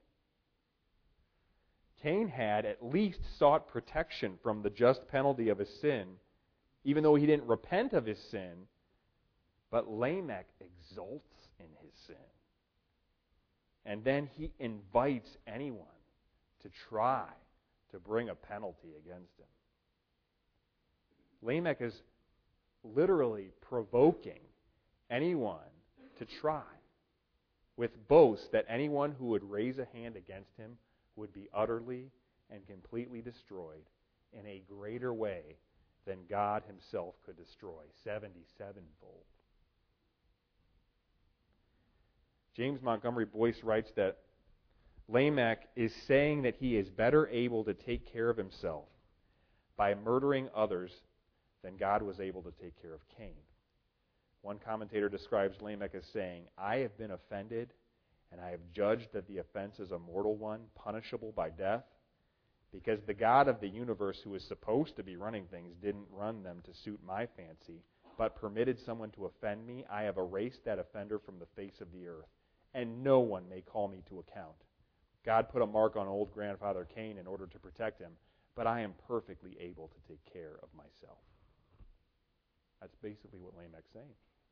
Cain had at least sought protection from the just penalty of his sin, even though he didn't repent of his sin, but Lamech exults in his sin. And then he invites anyone to try to bring a penalty against him. Lamech is literally provoking anyone to try, with boasts that anyone who would raise a hand against him would be utterly and completely destroyed in a greater way than God himself could destroy, seventy-sevenfold. James Montgomery Boyce writes that Lamech is saying that he is better able to take care of himself by murdering others than God was able to take care of Cain. One commentator describes Lamech as saying, I have been offended, and I have judged that the offense is a mortal one, punishable by death, because the God of the universe, who is supposed to be running things, didn't run them to suit my fancy, but permitted someone to offend me. I have erased that offender from the face of the earth, and no one may call me to account. God put a mark on old grandfather Cain in order to protect him, but I am perfectly able to take care of myself. That's basically what Lamech's saying.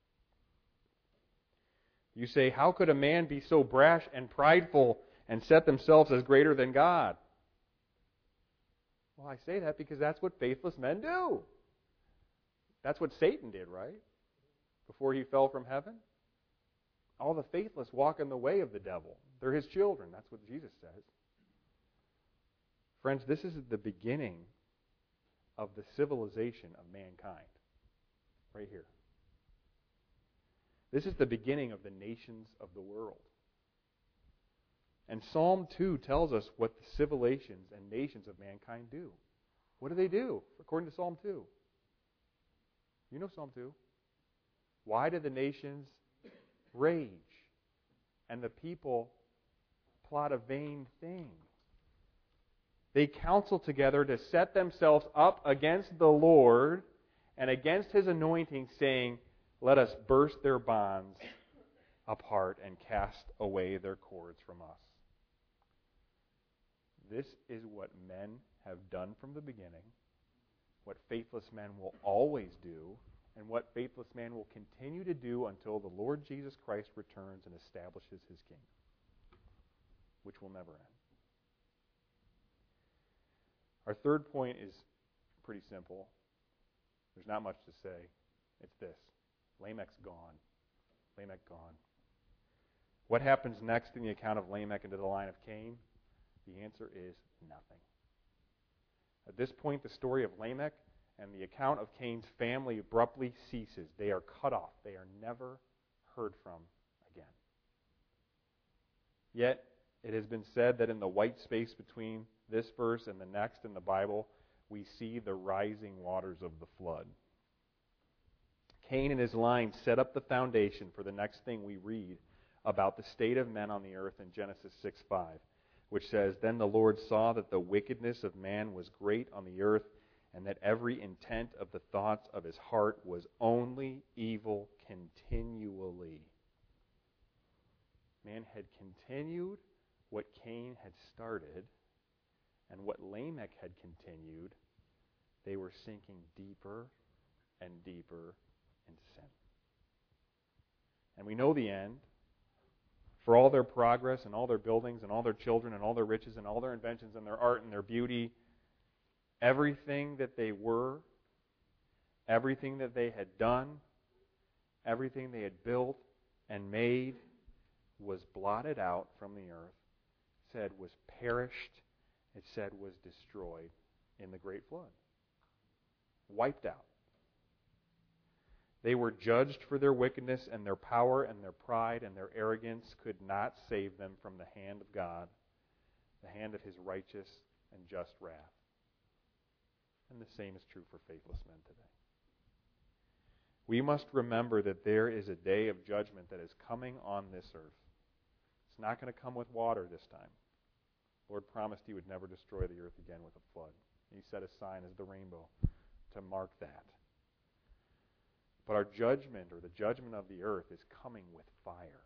You say, how could a man be so brash and prideful and set themselves as greater than God? Well, I say that because that's what faithless men do. That's what Satan did, right? Before he fell from heaven. All the faithless walk in the way of the devil. They're his children. That's what Jesus says. Friends, this is the beginning of the civilization of mankind. Right here. This is the beginning of the nations of the world. And Psalm two tells us what the civilizations and nations of mankind do. What do they do, according to Psalm two? You know Psalm two. Why do the nations rage and the people plot a vain thing? They counsel together to set themselves up against the Lord and against His anointing, saying, let us burst their bonds apart and cast away their cords from us. This is what men have done from the beginning, what faithless men will always do, and what faithless man will continue to do until the Lord Jesus Christ returns and establishes His kingdom, which will never end. Our third point is pretty simple. There's not much to say. It's this. Lamech's gone. Lamech gone. What happens next in the account of Lamech into the line of Cain? The answer is nothing. At this point, the story of Lamech and the account of Cain's family abruptly ceases. They are cut off. They are never heard from again. Yet, it has been said that in the white space between this verse and the next in the Bible, we see the rising waters of the flood. Cain and his line set up the foundation for the next thing we read about the state of men on the earth in Genesis six five, which says, then the Lord saw that the wickedness of man was great on the earth, and that every intent of the thoughts of his heart was only evil continually. Man had continued what Cain had started, and what Lamech had continued. They were sinking deeper and deeper into sin. And we know the end. For all their progress and all their buildings and all their children and all their riches and all their inventions and their art and their beauty, everything that they were, everything that they had done, everything they had built and made was blotted out from the earth. It said was perished. It said was destroyed in the great flood. Wiped out. They were judged for their wickedness, and their power and their pride and their arrogance could not save them from the hand of God, the hand of His righteous and just wrath. And the same is true for faithless men today. We must remember that there is a day of judgment that is coming on this earth. It's not going to come with water this time. The Lord promised He would never destroy the earth again with a flood. He set a sign as the rainbow to mark that. But our judgment, or the judgment of the earth, is coming with fire.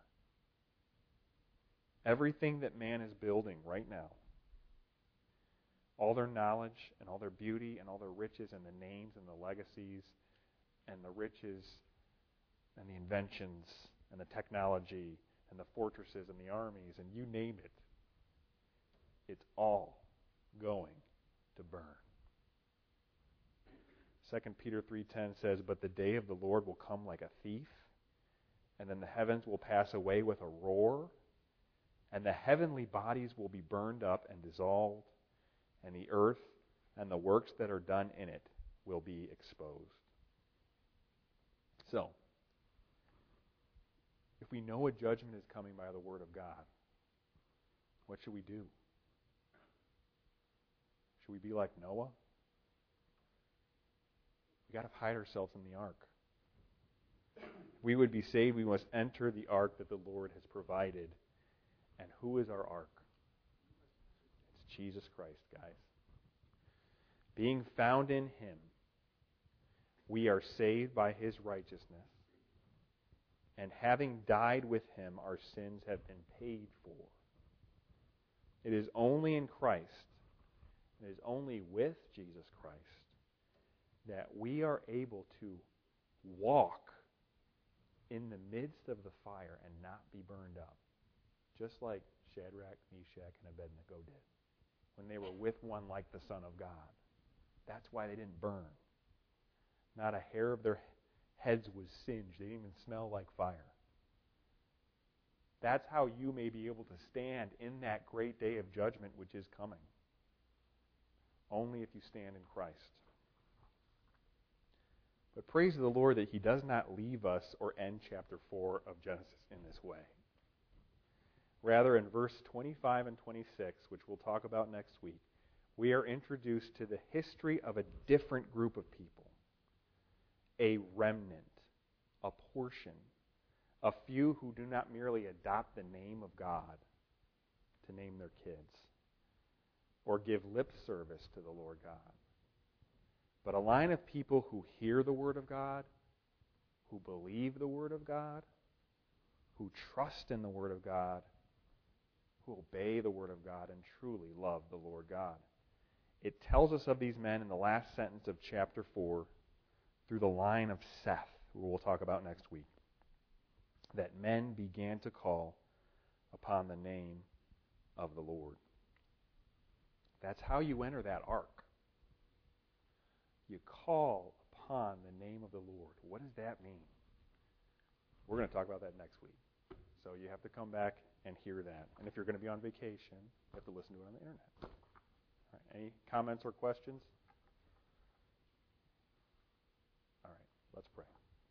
Everything that man is building right now, all their knowledge and all their beauty and all their riches and the names and the legacies and the riches and the inventions and the technology and the fortresses and the armies and you name it, it's all going to burn. Second Peter three ten says, but the day of the Lord will come like a thief, and then the heavens will pass away with a roar, and the heavenly bodies will be burned up and dissolved, and the earth and the works that are done in it will be exposed. So, if we know a judgment is coming by the Word of God, what should we do? Should we be like Noah? We've got to hide ourselves in the ark. we would be saved, we must enter the ark that the Lord has provided. And who is our ark? It's Jesus Christ, guys. Being found in Him, we are saved by His righteousness. And having died with Him, our sins have been paid for. It is only in Christ, it is only with Jesus Christ, that we are able to walk in the midst of the fire and not be burned up. Just like Shadrach, Meshach, and Abednego did when they were with one like the Son of God. That's why they didn't burn. Not a hair of their heads was singed. They didn't even smell like fire. That's how you may be able to stand in that great day of judgment which is coming. Only if you stand in Christ. But praise the Lord that He does not leave us or end chapter four of Genesis in this way. Rather, in verse twenty-five and twenty-six, which we'll talk about next week, we are introduced to the history of a different group of people. A remnant, a portion, a few who do not merely adopt the name of God to name their kids or give lip service to the Lord God, but a line of people who hear the Word of God, who believe the Word of God, who trust in the Word of God, who obey the Word of God and truly love the Lord God. It tells us of these men in the last sentence of chapter four through the line of Seth, who we'll talk about next week, that men began to call upon the name of the Lord. That's how you enter that ark. You call upon the name of the Lord. What does that mean? We're going to talk about that next week. So you have to come back and hear that. And if you're going to be on vacation, you have to listen to it on the internet. All right, any comments or questions? All right, let's pray.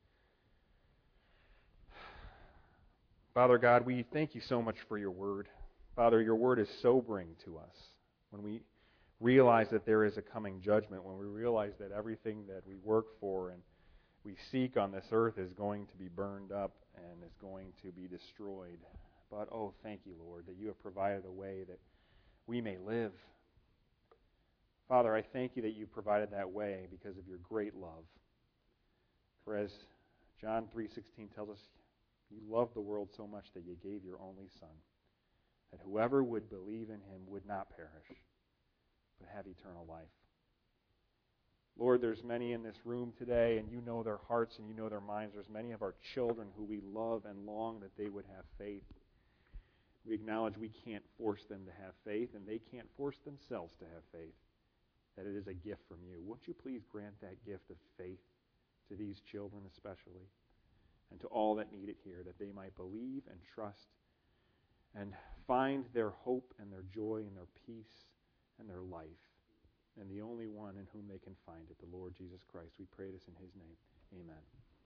Father God, we thank you so much for your word. Father, your word is sobering to us. When we realize that there is a coming judgment, when we realize that everything that we work for and we seek on this earth is going to be burned up and is going to be destroyed. But, oh, thank you, Lord, that you have provided a way that we may live. Father, I thank you that you provided that way because of your great love. For as John three sixteen tells us, you loved the world so much that you gave your only Son, that whoever would believe in him would not perish, but have eternal life. Lord, there's many in this room today, and you know their hearts and you know their minds. There's many of our children who we love and long that they would have faith. We acknowledge we can't force them to have faith, and they can't force themselves to have faith, that it is a gift from you. Won't you please grant that gift of faith to these children especially, and to all that need it here, that they might believe and trust and find their hope and their joy and their peace and their life and the only one in whom they can find it, the Lord Jesus Christ. We pray this in his name. Amen.